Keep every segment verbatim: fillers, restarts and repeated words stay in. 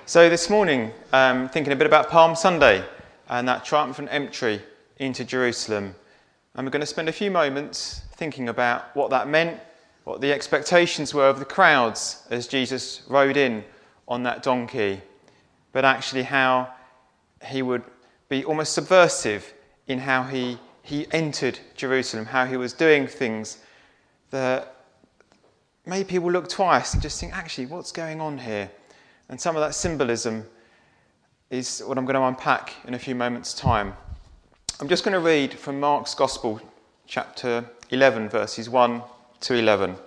So this morning, um, thinking a bit about Palm Sunday and that triumphant entry into Jerusalem. And we're going to spend a few moments thinking about what that meant, what the expectations were of the crowds as Jesus rode in on that donkey, but actually how he would be almost subversive in how he, he entered Jerusalem, how he was doing things that made people look twice and just think, actually, what's going on here? And some of that symbolism is what I'm going to unpack in a few moments' time. I'm just going to read from Mark's Gospel, chapter eleven, verses one to eleven.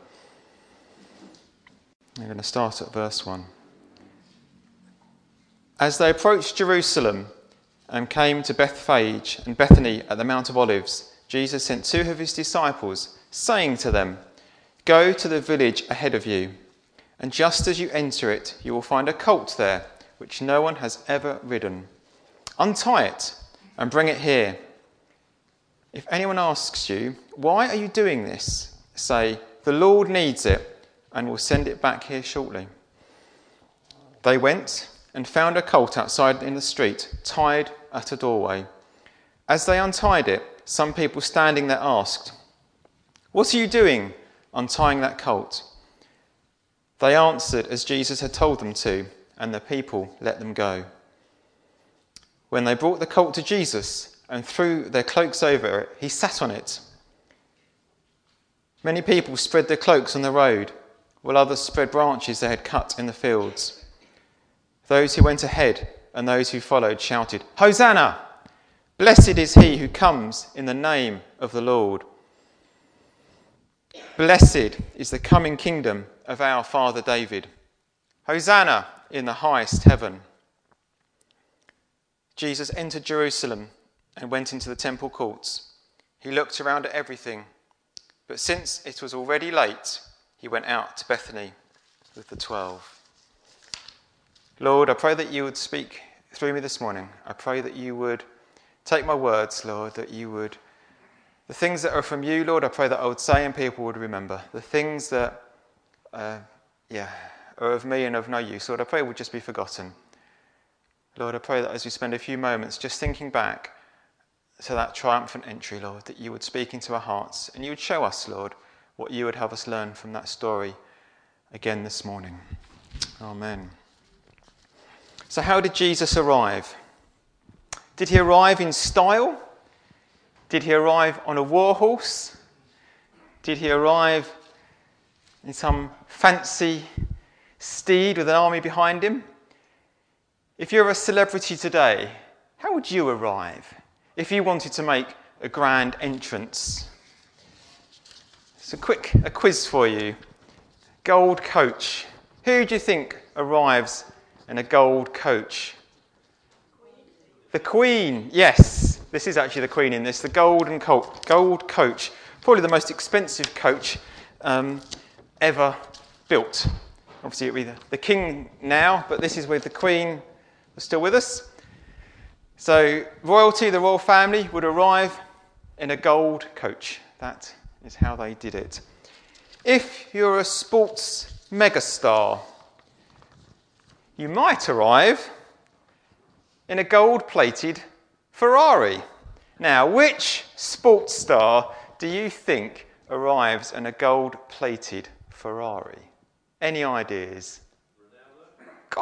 I'm going to start at verse one. As they approached Jerusalem and came to Bethphage and Bethany at the Mount of Olives, Jesus sent two of his disciples, saying to them, "Go to the village ahead of you, and just as you enter it, you will find a colt there, which no one has ever ridden. Untie it and bring it here. If anyone asks you, 'Why are you doing this?' say, 'The Lord needs it, and will send it back here shortly.'" They went and found a colt outside in the street, tied at a doorway. As they untied it, some people standing there asked, "What are you doing, untying that colt?" They answered as Jesus had told them to, and the people let them go. When they brought the colt to Jesus and threw their cloaks over it, he sat on it. Many people spread their cloaks on the road, while others spread branches they had cut in the fields. Those who went ahead and those who followed shouted, "Hosanna! Blessed is he who comes in the name of the Lord. Blessed is the coming kingdom of our father David. Hosanna in the highest heaven." Jesus entered Jerusalem and went into the temple courts. He looked around at everything, but since it was already late, he went out to Bethany with the twelve. Lord, I pray that you would speak through me this morning. I pray that you would take my words, Lord, that you would, the things that are from you, Lord, I pray that I would say and people would remember. The things that, uh, yeah, are of me and of no use, Lord, I pray would just be forgotten. Lord, I pray that as we spend a few moments just thinking back to that triumphant entry, Lord, that you would speak into our hearts and you would show us, Lord, what you would have us learn from that story again this morning. Amen. So how did Jesus arrive? Did he arrive in style? Did he arrive on a war horse? Did he arrive in some fancy steed with an army behind him? If you're a celebrity today, how would you arrive if you wanted to make a grand entrance? It's a quick a quiz for you. Gold coach. Who do you think arrives in a gold coach? The Queen, yes. This is actually the Queen in this. The golden colt, gold coach. Probably the most expensive coach um, ever built. Obviously it would be the, the King now, but this is with the Queen still with us. So royalty, the royal family, would arrive in a gold coach. That is how they did it. If you're a sports megastar, you might arrive in a gold-plated Ferrari. Now, which sports star do you think arrives in a gold-plated Ferrari? Any ideas? God.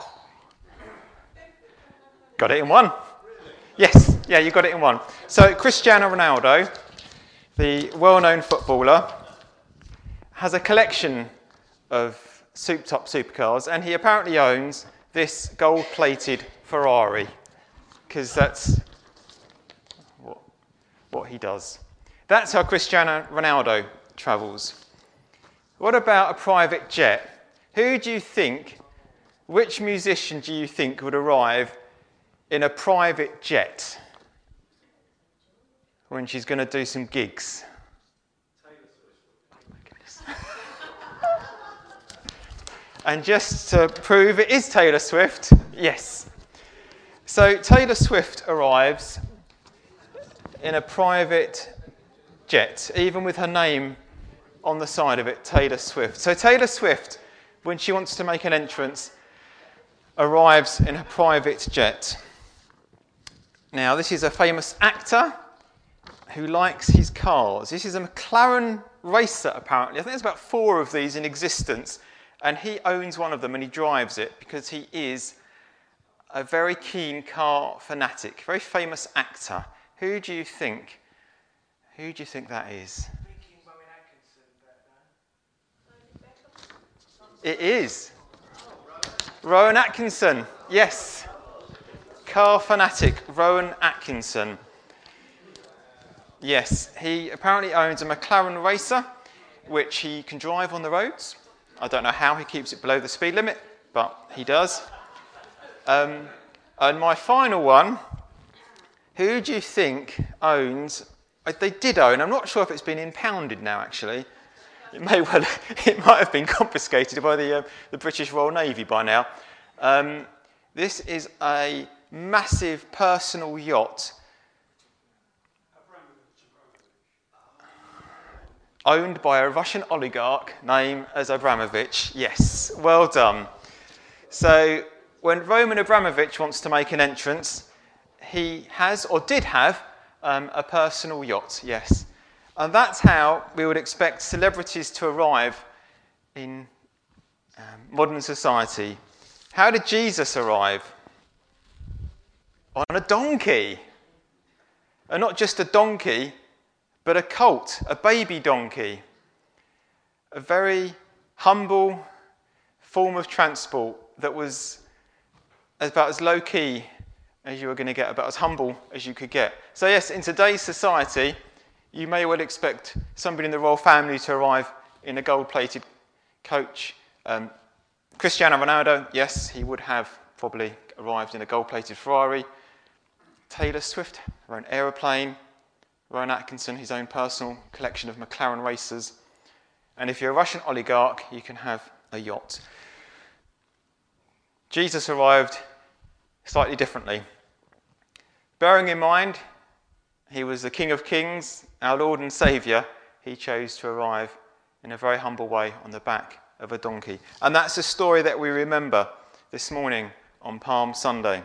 Got it in one. Yes, yeah, you got it in one. So Cristiano Ronaldo, the well-known footballer, has a collection of souped-up supercars, and he apparently owns this gold-plated Ferrari, because that's what, what he does. That's how Cristiano Ronaldo travels. What about a private jet? Who do you think, which musician do you think would arrive in a private jet when she's going to do some gigs? Oh my goodness. And just to prove it is Taylor Swift, yes. So Taylor Swift arrives in a private jet, even with her name on the side of it, Taylor Swift. So Taylor Swift, when she wants to make an entrance, arrives in a private jet. Now, this is a famous actor who likes his cars. This is a McLaren racer, apparently. I think there's about four of these in existence, and he owns one of them and he drives it because he is a very keen car fanatic, very famous actor. Who do you think? Who do you think that is? It is. Rowan Atkinson, yes. Car fanatic, Rowan Atkinson. Yes, he apparently owns a McLaren racer, which he can drive on the roads. I don't know how he keeps it below the speed limit, but he does. Um, and my final one, who do you think owns, they did own, I'm not sure if it's been impounded now actually, it may well, it might have been confiscated by the, uh, the British Royal Navy by now. Um, this is a massive personal yacht owned by a Russian oligarch named as Abramovich. Yes, well done. So when Roman Abramovich wants to make an entrance, he has, or did have, um, a personal yacht, yes. And that's how we would expect celebrities to arrive in um, modern society. How did Jesus arrive? On a donkey. And not just a donkey, but a colt, a baby donkey. A very humble form of transport that was about as low-key as you were going to get, about as humble as you could get. So yes, in today's society, you may well expect somebody in the royal family to arrive in a gold-plated coach. Um, Cristiano Ronaldo, yes, he would have probably arrived in a gold-plated Ferrari. Taylor Swift, her own aeroplane. Rowan Atkinson, his own personal collection of McLaren racers. And if you're a Russian oligarch, you can have a yacht. Jesus arrived slightly differently. Bearing in mind, he was the King of Kings, our Lord and Saviour, he chose to arrive in a very humble way on the back of a donkey. And that's a story that we remember this morning on Palm Sunday.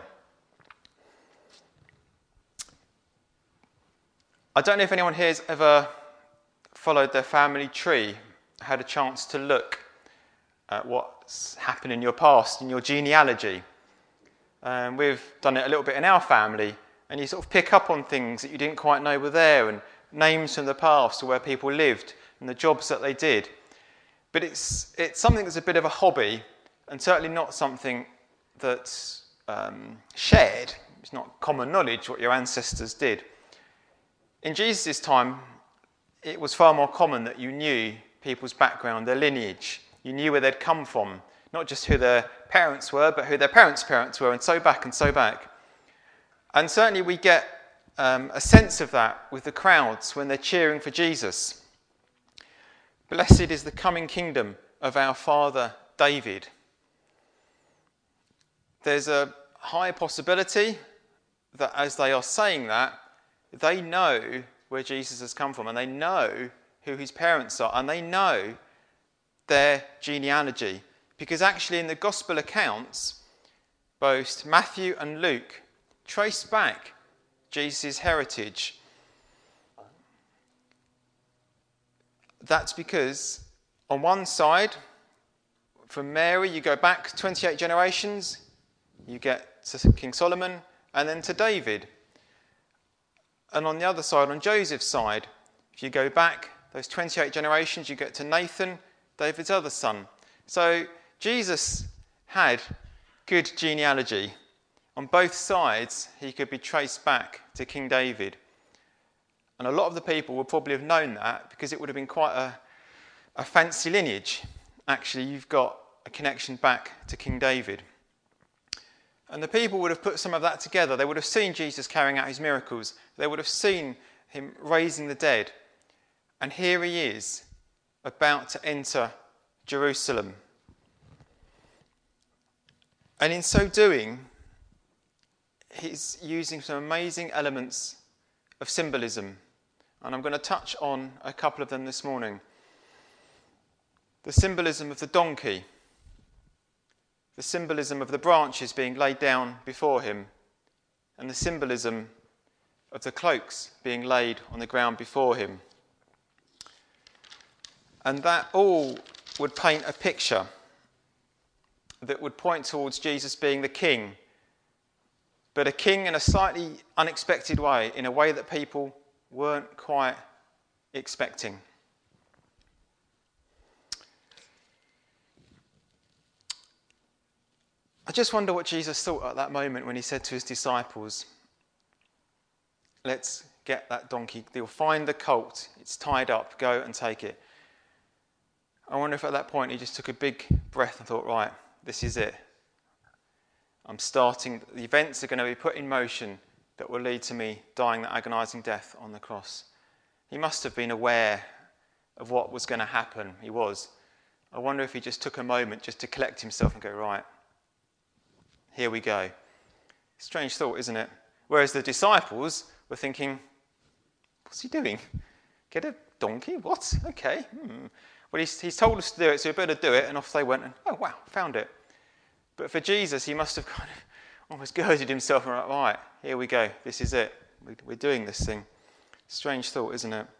I don't know if anyone here has ever followed their family tree, had a chance to look at what's happened in your past, in your genealogy. Um, we've done it a little bit in our family, and you sort of pick up on things that you didn't quite know were there, and names from the past or where people lived and the jobs that they did. But it's it's something that's a bit of a hobby, and certainly not something that's um, shared. It's not common knowledge what your ancestors did. In Jesus' time, it was far more common that you knew people's background, their lineage. You knew where they'd come from, not just who their parents were, but who their parents' parents were, and so back and so back. And certainly we get um, a sense of that with the crowds when they're cheering for Jesus. Blessed is the coming kingdom of our father David. There's a high possibility that as they are saying that, they know where Jesus has come from, and they know who his parents are, and they know their genealogy. Because actually in the gospel accounts, both Matthew and Luke trace back Jesus' heritage. That's because on one side, from Mary, you go back twenty-eight generations, you get to King Solomon, and then to David. And on the other side, on Joseph's side, if you go back those twenty-eight generations, you get to Nathan, David's other son. So Jesus had good genealogy. On both sides, he could be traced back to King David. And a lot of the people would probably have known that because it would have been quite a, a fancy lineage. Actually, you've got a connection back to King David. And the people would have put some of that together. They would have seen Jesus carrying out his miracles. They would have seen him raising the dead. And here he is, about to enter Jerusalem. And in so doing, he's using some amazing elements of symbolism. And I'm going to touch on a couple of them this morning. The symbolism of the donkey. the symbolism of the branches being laid down before him, and the symbolism of the cloaks being laid on the ground before him. And that all would paint a picture that would point towards Jesus being the king, but a king in a slightly unexpected way, in a way that people weren't quite expecting. I just wonder what Jesus thought at that moment when he said to his disciples, let's get that donkey, they'll find the colt, it's tied up, go and take it. I wonder if at that point he just took a big breath and thought, right, this is it. I'm starting, the events are going to be put in motion that will lead to me dying that agonising death on the cross. He must have been aware of what was going to happen. He was. I wonder if he just took a moment just to collect himself and go, right, here we go. Strange thought, isn't it? Whereas the disciples were thinking, what's he doing? Get a donkey? What? Okay. Hmm. Well, he's, he's told us to do it, so we better do it. And off they went and, oh, wow, found it. But for Jesus, he must have kind of almost girded himself and went, right, here we go. This is it. We're doing this thing. Strange thought, isn't it?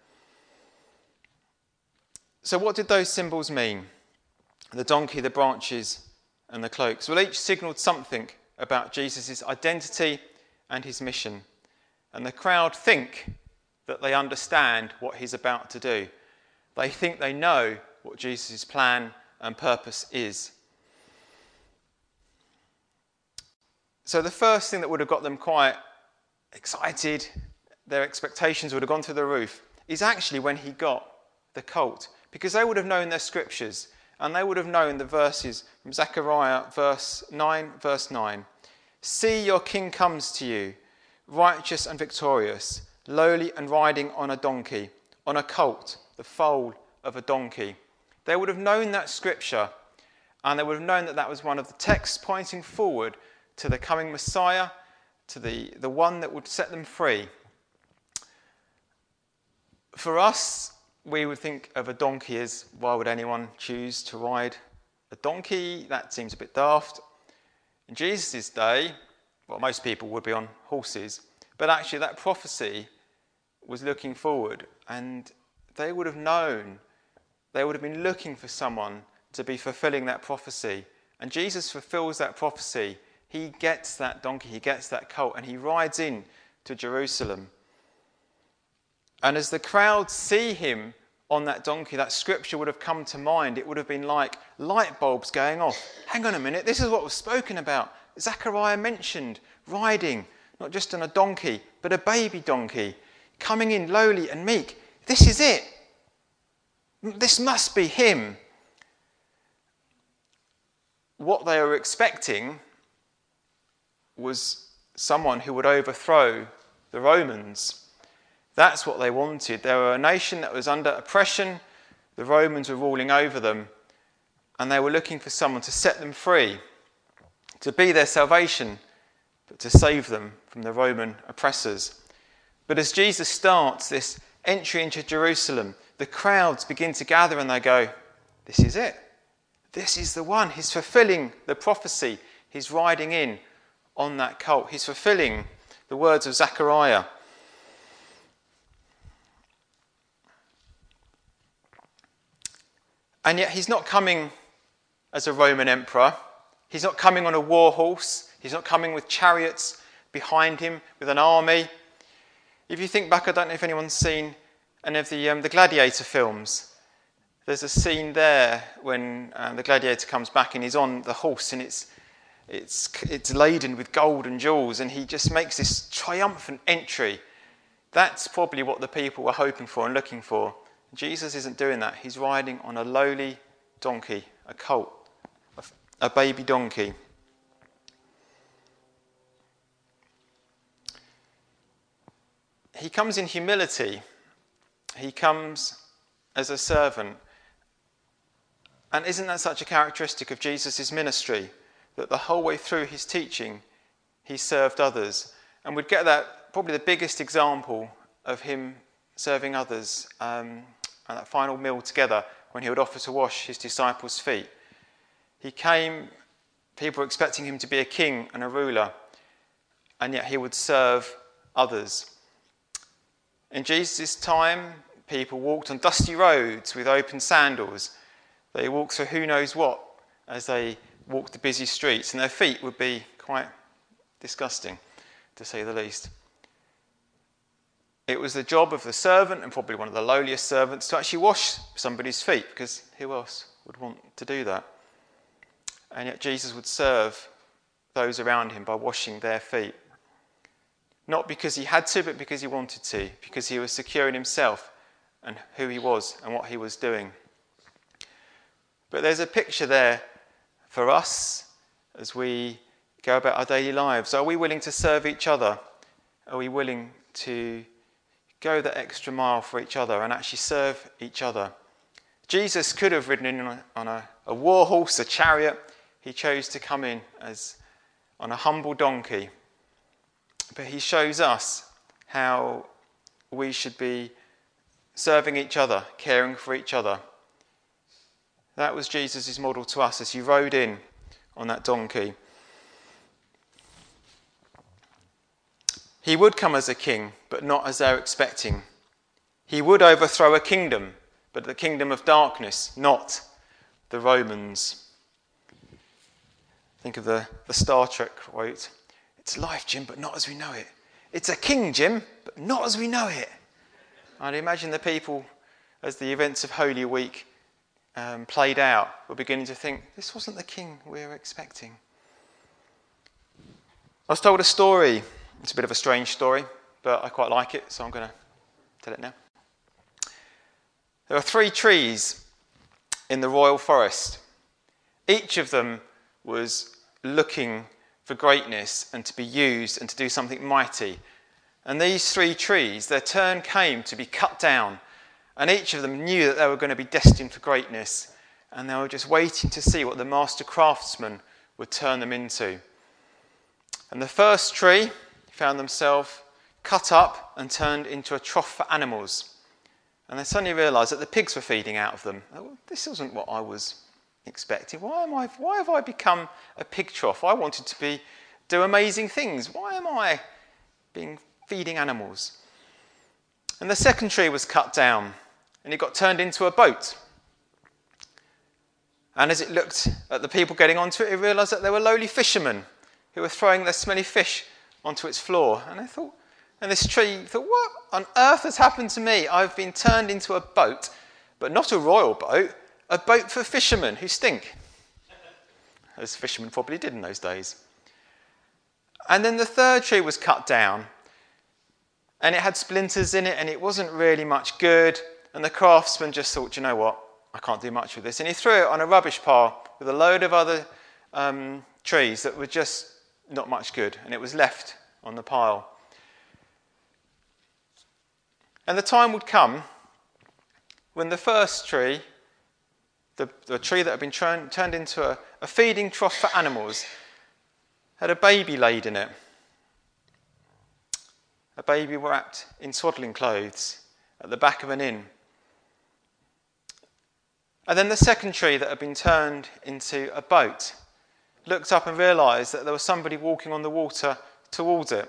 So what did those symbols mean? The donkey, the branches, and the cloaks. Well, each signalled something about Jesus' identity and his mission. And the crowd think that they understand what he's about to do. They think they know what Jesus' plan and purpose is. So the first thing that would have got them quite excited, their expectations would have gone through the roof, is actually when he got the colt. Because they would have known their scriptures, and they would have known the verses from Zechariah verse nine, verse nine. See, your king comes to you, righteous and victorious, lowly and riding on a donkey, on a colt, the foal of a donkey. They would have known that scripture, and they would have known that that was one of the texts pointing forward to the coming Messiah, to the, the one that would set them free. For us, we would think of a donkey as, why would anyone choose to ride a donkey? That seems a bit daft. In Jesus' day, well, most people would be on horses, but actually that prophecy was looking forward, and they would have known, they would have been looking for someone to be fulfilling that prophecy. And Jesus fulfills that prophecy. He gets that donkey, he gets that colt, and he rides in to Jerusalem. And as the crowd see him on that donkey, that scripture would have come to mind. It would have been like light bulbs going off. Hang on a minute, this is what was spoken about. Zechariah mentioned riding, not just on a donkey, but a baby donkey, coming in lowly and meek. This is it. This must be him. What they were expecting was someone who would overthrow the Romans. That's what they wanted. They were a nation that was under oppression. The Romans were ruling over them, and they were looking for someone to set them free, to be their salvation, but to save them from the Roman oppressors. But as Jesus starts this entry into Jerusalem, the crowds begin to gather and they go, this is it. This is the one. He's fulfilling the prophecy. He's riding in on that colt. He's fulfilling the words of Zechariah. And yet he's not coming as a Roman emperor. He's not coming on a war horse. He's not coming with chariots behind him, with an army. If you think back, I don't know if anyone's seen any of the, um, the Gladiator films. There's a scene there when um, the gladiator comes back and he's on the horse and it's, it's, it's laden with gold and jewels, and he just makes this triumphant entry. That's probably what the people were hoping for and looking for. Jesus isn't doing that. He's riding on a lowly donkey, a colt, a baby donkey. He comes in humility. He comes as a servant. And isn't that such a characteristic of Jesus' ministry? That the whole way through his teaching, he served others. And we'd get that, probably the biggest example of him serving others, um, and that final meal together when he would offer to wash his disciples' feet. He came People were expecting him to be a king and a ruler, and yet he would serve others. In Jesus' time, people walked on dusty roads with open sandals. They walked through who knows what as they walked the busy streets, and their feet would be quite disgusting, to say the least. It was the job of the servant, and probably one of the lowliest servants, to actually wash somebody's feet, because who else would want to do that? And yet Jesus would serve those around him by washing their feet. Not because he had to, but because he wanted to, because he was secure in himself and who he was and what he was doing. But there's a picture there for us as we go about our daily lives. Are we willing to serve each other? Are we willing to go that extra mile for each other and actually serve each other? Jesus could have ridden in on a, on a, a war horse, a chariot. He chose to come in as on a humble donkey. But he shows us how we should be serving each other, caring for each other. That was Jesus' model to us as he rode in on that donkey. He would come as a king, but not as they're expecting. He would overthrow a kingdom, but the kingdom of darkness, not the Romans. Think of the, the Star Trek quote. It's life, Jim, but not as we know it. It's a king, Jim, but not as we know it. I'd imagine the people, as the events of Holy Week um, played out, were beginning to think, this wasn't the king we were expecting. I was told a story. It's a bit of a strange story, but I quite like it, so I'm going to tell it now. There are three trees in the royal forest. Each of them was looking for greatness and to be used and to do something mighty. And these three trees, their turn came to be cut down, and each of them knew that they were going to be destined for greatness, and they were just waiting to see what the master craftsman would turn them into. And the first tree found themselves cut up and turned into a trough for animals. And they suddenly realised that the pigs were feeding out of them. Oh, this wasn't what I was expecting. Why am I? Why have I become a pig trough? I wanted to be do amazing things. Why am I being feeding animals? And the second tree was cut down, and it got turned into a boat. And as it looked at the people getting onto it, it realised that there were lowly fishermen who were throwing their smelly fish onto its floor. And I thought, and this tree thought, what on earth has happened to me? I've been turned into a boat, but not a royal boat. A boat for fishermen who stink, as fishermen probably did in those days. And then the third tree was cut down, and it had splinters in it, and it wasn't really much good. And the craftsman just thought, you know what, I can't do much with this. And he threw it on a rubbish pile with a load of other um, trees that were just not much good, and it was left on the pile. And the time would come when the first tree, The, the tree that had been turned, turned into a, a feeding trough for animals, had a baby laid in it. A baby wrapped in swaddling clothes at the back of an inn. And then the second tree that had been turned into a boat looked up and realised that there was somebody walking on the water towards it.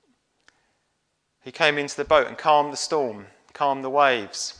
He came into the boat and calmed the storm, calmed the waves.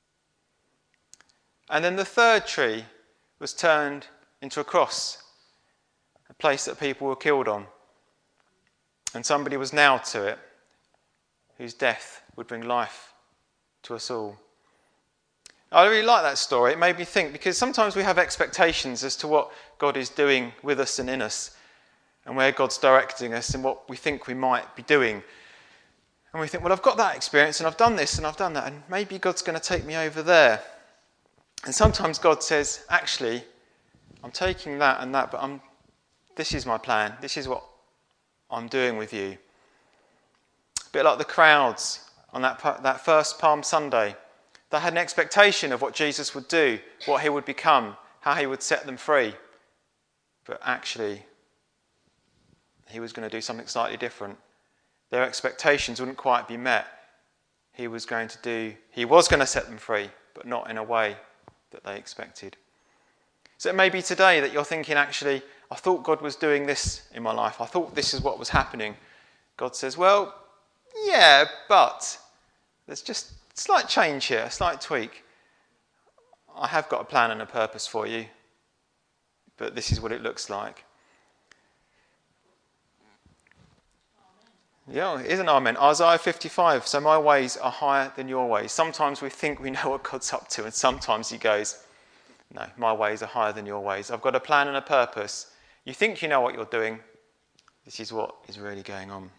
And then the third tree was turned into a cross, a place that people were killed on. And somebody was nailed to it, whose death would bring life to us all. I really like that story. It made me think, because sometimes we have expectations as to what God is doing with us and in us, and where God's directing us and what we think we might be doing. And we think, well, I've got that experience and I've done this and I've done that, and maybe God's going to take me over there. And sometimes God says, actually, I'm taking that and that, but I'm, this is my plan. This is what I'm doing with you. A bit like the crowds on that, that first Palm Sunday. They had an expectation of what Jesus would do, what he would become, how he would set them free. But actually, he was going to do something slightly different. Their expectations wouldn't quite be met. He was going to do, he was going to set them free, but not in a way that they expected. So it may be today that you're thinking, actually, I thought God was doing this in my life. I thought this is what was happening. God says, well, yeah, but there's just a slight change here, a slight tweak. I have got a plan and a purpose for you, but this is what it looks like. Yeah, it is an amen. Isaiah fifty-five, so my ways are higher than your ways. Sometimes we think we know what God's up to, and sometimes he goes, no, my ways are higher than your ways. I've got a plan and a purpose. You think you know what you're doing. This is what is really going on.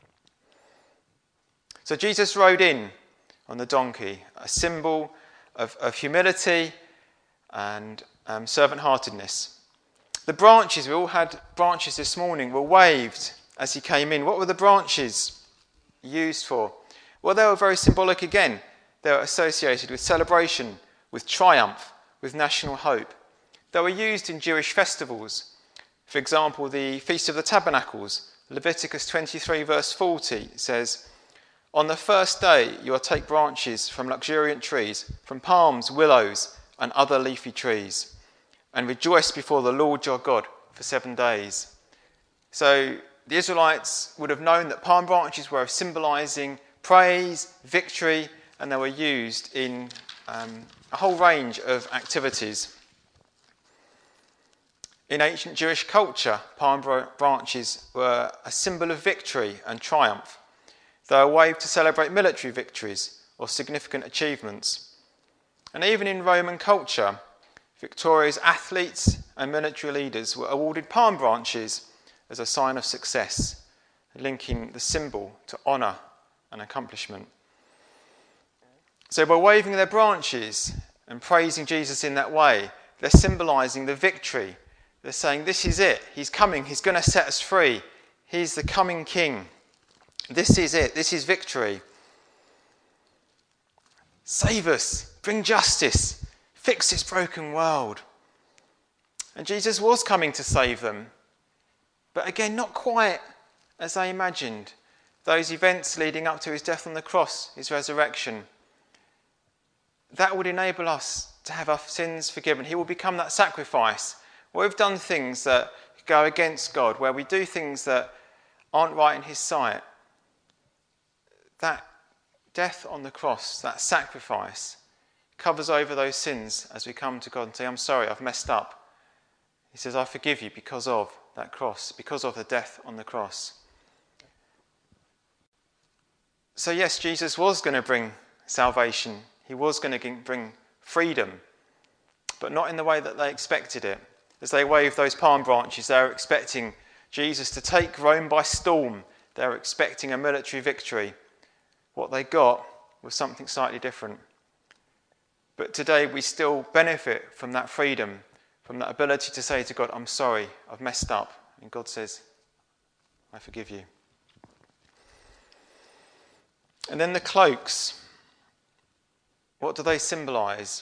So Jesus rode in on the donkey, a symbol of, of humility and um, servant-heartedness. The branches, we all had branches this morning, were waved as he came in. What were the branches used for? Well, they were very symbolic again. They were associated with celebration, with triumph, with national hope. They were used in Jewish festivals. For example, the Feast of the Tabernacles, Leviticus twenty-three verse forty says, on the first day you will take branches from luxuriant trees, from palms, willows, and other leafy trees, and rejoice before the Lord your God for seven days. So the Israelites would have known that palm branches were symbolising praise, victory, and they were used in um, a whole range of activities. In ancient Jewish culture, palm branches were a symbol of victory and triumph. They were waved to celebrate military victories or significant achievements. And even in Roman culture, victorious athletes and military leaders were awarded palm branches as a sign of success, linking the symbol to honour and accomplishment. So by waving their branches and praising Jesus in that way, they're symbolising the victory. They're saying, this is it. He's coming. He's going to set us free. He's the coming king. This is it. This is victory. Save us. Bring justice. Fix this broken world. And Jesus was coming to save them. But again, not quite as they imagined. Those events leading up to his death on the cross, his resurrection, that would enable us to have our sins forgiven. He will become that sacrifice. Where we've done things that go against God, where we do things that aren't right in his sight, that death on the cross, that sacrifice, covers over those sins as we come to God and say, I'm sorry, I've messed up. He says, I forgive you because of that cross, because of the death on the cross. So yes, Jesus was going to bring salvation. He was going to bring freedom, but not in the way that they expected it. As they waved those palm branches, they were expecting Jesus to take Rome by storm. They were expecting a military victory. What they got was something slightly different. But today we still benefit from that freedom, from that ability to say to God, I'm sorry, I've messed up. And God says, I forgive you. And then the cloaks. What do they symbolise?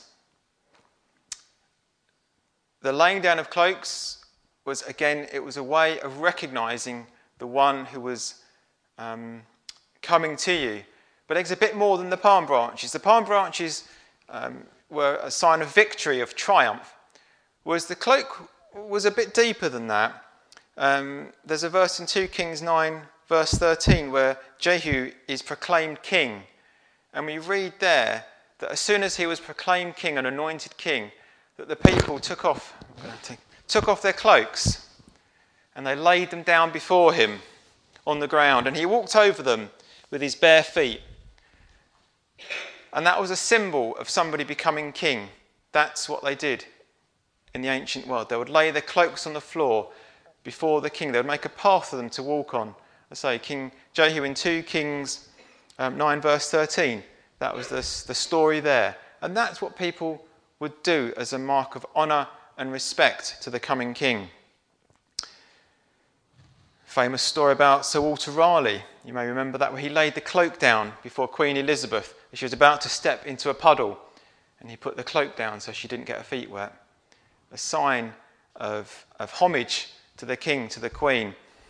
The laying down of cloaks was, again, it was a way of recognising the one who was um, coming to you. But it's a bit more than the palm branches. The palm branches um, were a sign of victory, of triumph, whereas the cloak was a bit deeper than that. Um, there's a verse in two Kings nine, verse thirteen, where Jehu is proclaimed king. And we read there that as soon as he was proclaimed king, an anointed king, that the people took off, take, took off their cloaks and they laid them down before him on the ground. And he walked over them with his bare feet. And that was a symbol of somebody becoming king. That's what they did in the ancient world. They would lay their cloaks on the floor before the king. They would make a path for them to walk on. I say, King Jehu in two Kings um, nine verse thirteen. That was the, the story there. And that's what people would do as a mark of honour and respect to the coming king. Famous story about Sir Walter Raleigh. You may remember that, where he laid the cloak down before Queen Elizabeth as she was about to step into a puddle, and he put the cloak down so she didn't get her feet wet. A sign of, of homage to the king, to the queen.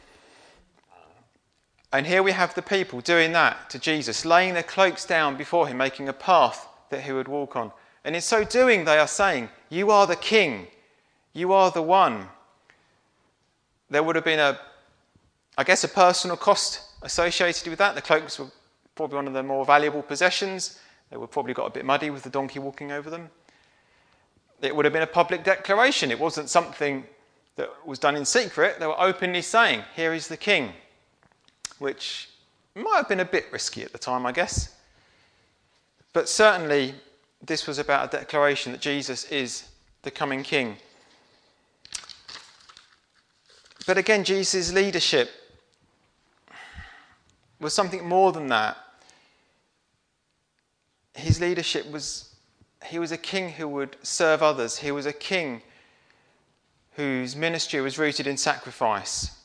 And here we have the people doing that to Jesus, laying their cloaks down before him, making a path that he would walk on. And in so doing, they are saying, you are the king. You are the one. There would have been a, I guess, a personal cost associated with that. The cloaks were probably one of the more valuable possessions. They were probably got a bit muddy with the donkey walking over them. It would have been a public declaration. It wasn't something that was done in secret. They were openly saying, here is the king, which might have been a bit risky at the time, I guess. But certainly, this was about a declaration that Jesus is the coming king. But again, Jesus' leadership was something more than that. His leadership was, he was a king who would serve others. He was a king whose ministry was rooted in sacrifice.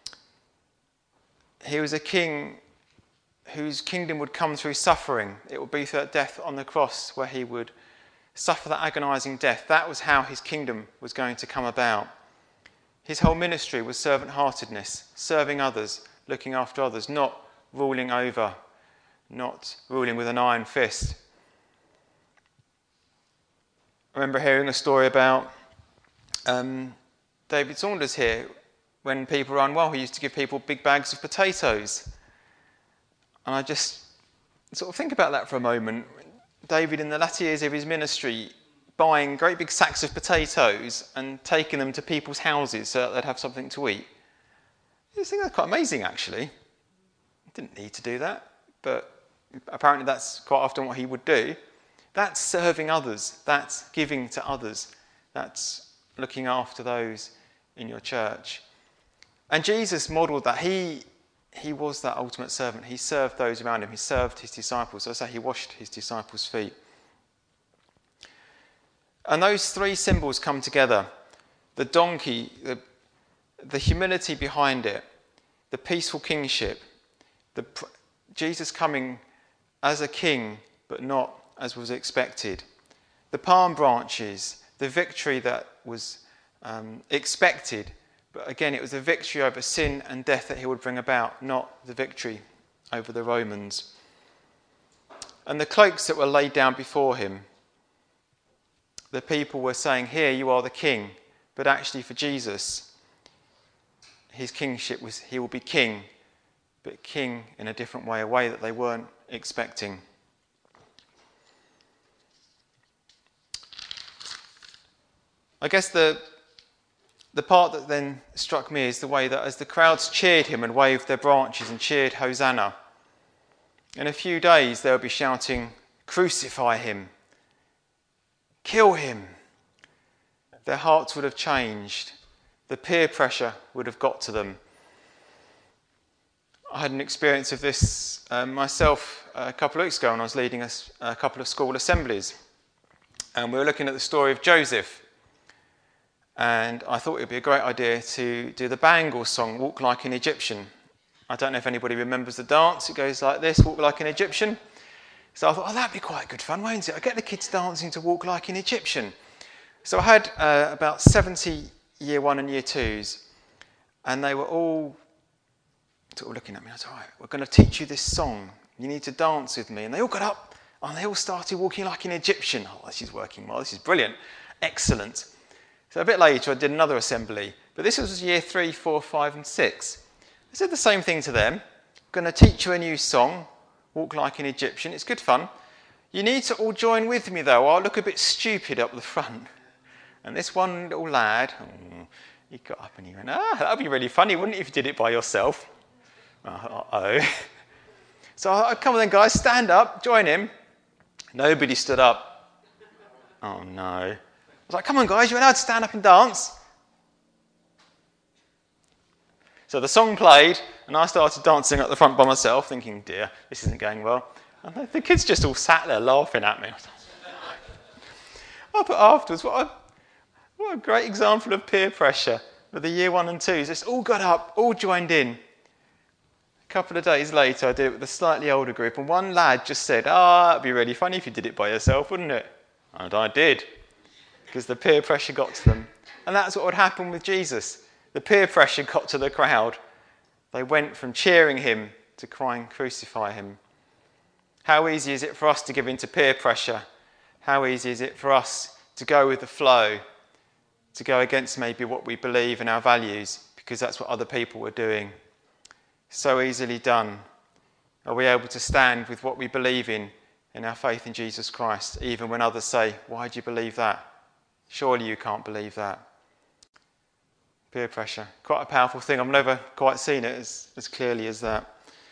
He was a king whose kingdom would come through suffering. It would be through death on the cross where he would suffer that agonizing death. That was how his kingdom was going to come about. His whole ministry was servant-heartedness, serving others, looking after others, not ruling over, not ruling with an iron fist. I remember hearing a story about um, David Saunders here. When people were unwell, he used to give people big bags of potatoes. And I just sort of think about that for a moment. David, in the latter years of his ministry, buying great big sacks of potatoes and taking them to people's houses so that they'd have something to eat. I think that's quite amazing, actually. He didn't need to do that, but apparently that's quite often what he would do. That's serving others. That's giving to others. That's looking after those in your church. And Jesus modelled that. He, he was that ultimate servant. He served those around him. He served his disciples. So I say he washed his disciples' feet. And those three symbols come together. The donkey, the, the humility behind it, the peaceful kingship, the, Jesus coming as a king, but not as was expected. The palm branches, the victory that was um, expected, but again, it was a victory over sin and death that he would bring about, not the victory over the Romans. And the cloaks that were laid down before him, the people were saying, here you are the king, but actually for Jesus, his kingship was, he will be king, but king in a different way, a way that they weren't expecting. I guess the the part that then struck me is the way that as the crowds cheered him and waved their branches and cheered Hosanna, in a few days they'll be shouting, crucify him, kill him. Their hearts would have changed. The peer pressure would have got to them. I had an experience of this uh, myself a couple of weeks ago when I was leading a, a couple of school assemblies. And we were looking at the story of Joseph. And I thought it would be a great idea to do the Bangles song, Walk Like an Egyptian. I don't know if anybody remembers the dance. It goes like this, Walk Like an Egyptian. So I thought, oh, that'd be quite good fun, won't it? I'll get the kids dancing to Walk Like an Egyptian. So I had uh, about seventy year one and year twos, and they were all sort of looking at me. I said, all right, we're going to teach you this song. You need to dance with me. And they all got up, and they all started walking like an Egyptian. Oh, this is working well. This is brilliant. Excellent. So a bit later, I did another assembly. But this was year three, four, five, and six. I said the same thing to them. I'm going to teach you a new song, Walk Like an Egyptian. It's good fun. You need to all join with me, though. I'll look a bit stupid up the front. And this one little lad, oh, he got up and he went, ah, that would be really funny, wouldn't it, if you did it by yourself? Uh-oh. So I come on then, guys, stand up, join him. Nobody stood up. Oh, no. I was like, come on, guys, you're allowed to stand up and dance. So the song played, and I started dancing at the front by myself, thinking, dear, this isn't going well. And the kids just all sat there laughing at me. Oh, but afterwards, what a, what a great example of peer pressure with the year one and twos. Just all got up, all joined in. A couple of days later, I did it with a slightly older group, and one lad just said, ah, oh, that'd be really funny if you did it by yourself, wouldn't it? And I did. Because the peer pressure got to them. And that's what would happen with Jesus. The peer pressure got to the crowd. They went from cheering him to crying, crucify him. How easy is it for us to give in to peer pressure? How easy is it for us to go with the flow? to go against maybe what we believe and our values because that's what other people were doing. So easily done. Are we able to stand with what we believe in, in our faith in Jesus Christ, even when others say, why do you believe that? Surely you can't believe that. Peer pressure, quite a powerful thing. I've never quite seen it as, as clearly as that.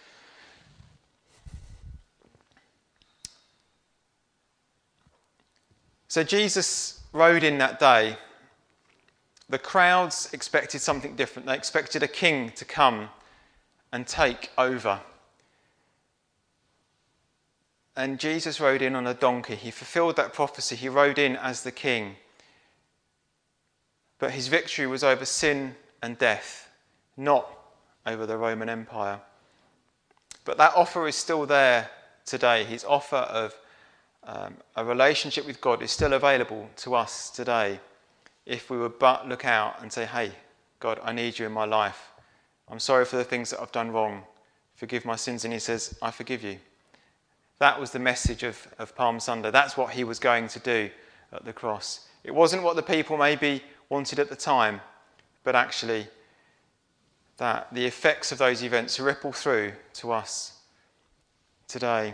So Jesus rode in that day. The crowds expected something different. They expected a king to come and take over. And Jesus rode in on a donkey. He fulfilled that prophecy. He rode in as the king. But his victory was over sin and death, not over the Roman Empire. But that offer is still there today. His offer of um, a relationship with God is still available to us today if we would but look out and say, hey, God, I need you in my life. I'm sorry for the things that I've done wrong. Forgive my sins. And he says, I forgive you. That was the message of, of Palm Sunday. That's what he was going to do at the cross. It wasn't what the people maybe wanted at the time, but actually that the effects of those events ripple through to us today.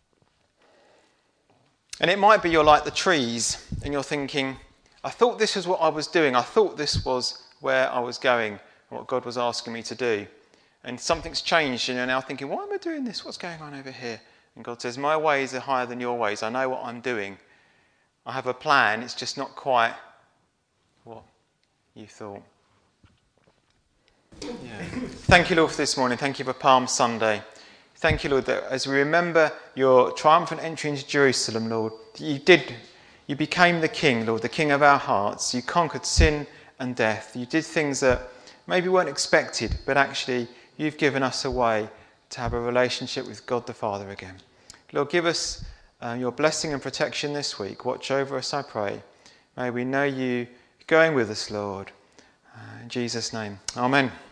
And it might be you're like the trees and you're thinking, I thought this was what I was doing. I thought this was where I was going, what God was asking me to do. And something's changed and you're now thinking, why am I doing this? What's going on over here? And God says, my ways are higher than your ways. I know what I'm doing. I have a plan. It's just not quite what you thought. Yeah. Thank you, Lord, for this morning. Thank you for Palm Sunday. Thank you, Lord, that as we remember your triumphant entry into Jerusalem, Lord, that you did, you became the King, Lord, the King of our hearts. You conquered sin and death. You did things that maybe weren't expected, but actually you've given us a way to have a relationship with God the Father again. Lord, give us uh, your blessing and protection this week. Watch over us, I pray. May we know you going with us, Lord. Uh, in Jesus' name, amen.